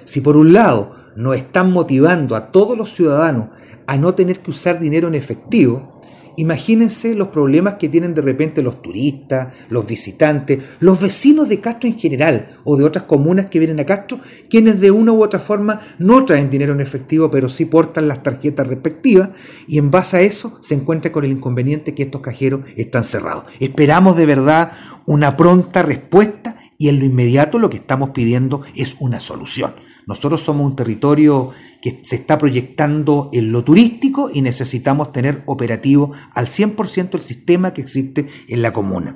Si por un lado nos están motivando a todos los ciudadanos a no tener que usar dinero en efectivo, imagínense los problemas que tienen de repente los turistas, los visitantes, los vecinos de Castro en general o de otras comunas que vienen a Castro, quienes de una u otra forma no traen dinero en efectivo, pero sí portan las tarjetas respectivas, y en base a eso se encuentra con el inconveniente que estos cajeros están cerrados. Esperamos de verdad una pronta respuesta, y en lo inmediato lo que estamos pidiendo es una solución. Nosotros somos un territorio que se está proyectando en lo turístico y necesitamos tener operativo al 100% el sistema que existe en la comuna.